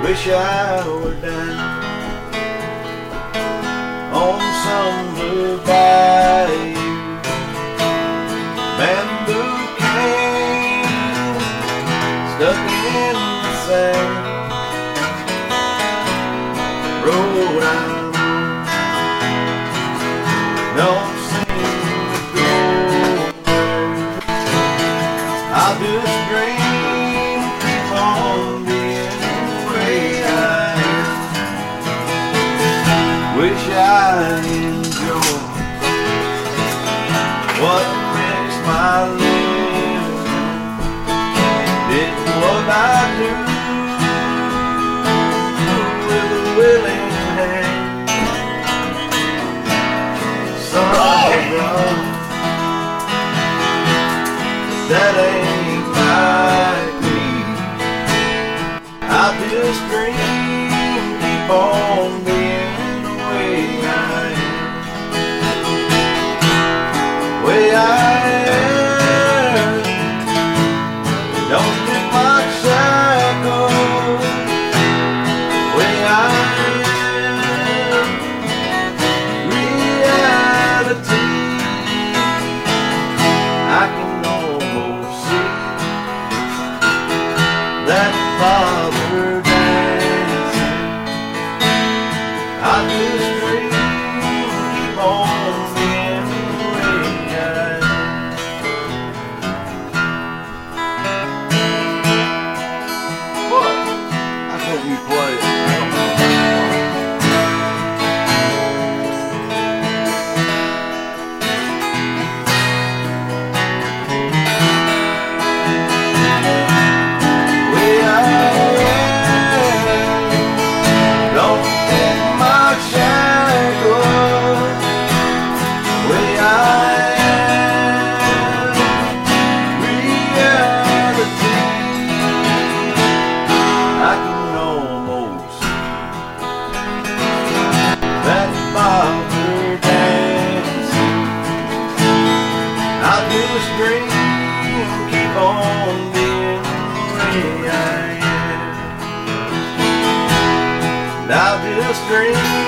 Wish I were down on some blue bayou, bamboo cane stuck in the sand. Road I'm on don't seem to go nowhere. I'll just dream, keep on being the way I am. Wish I enjoyed what makes my living. Did what I do with a willing hand. Son of a gun, that ain't like me. I just dream, keep on being the way I am. Way I am. Don't get my shackles. Way I am. Reality. I can almost see that father dancing. I just dream, keep on being the way I am. What? I hope you play it. Way I am. Don't get my shackles. Way I am. Reality. I can almost see that father dancing. I just dream, keep on being the way I am. I just dream.